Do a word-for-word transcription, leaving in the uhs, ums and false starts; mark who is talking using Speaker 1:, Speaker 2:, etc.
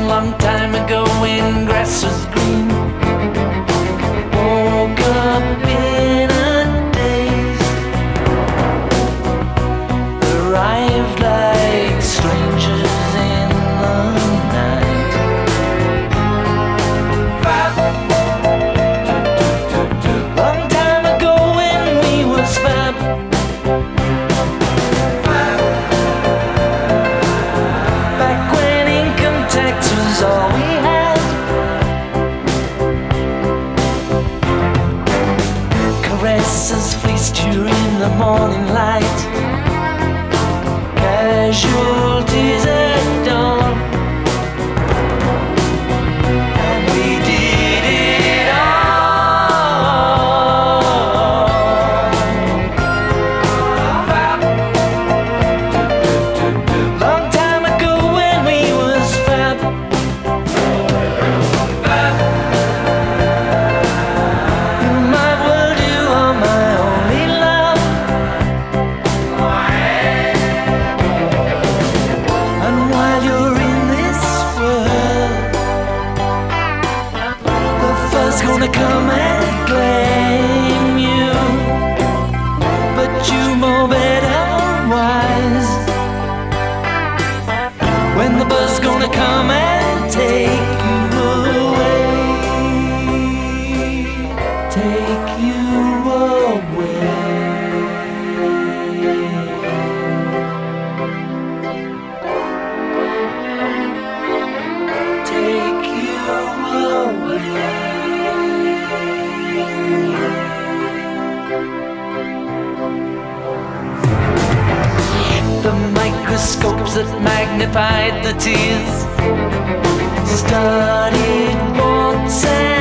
Speaker 1: long time ago when grass was green. Woke up in a daze, arrived like strangers in the night. Long time ago when we was fab, back when income tax was all we had. Caresses fleeced you in the morning light, casualties at dawn, and we did it all. Long time ago when we was fab, in my world you are my only love. And while you're in this world, the first gonna come and claim you, but you know better wise. When the bus gonna come and take you away, take you away. Take you away. The microscopes that magnified the tears started once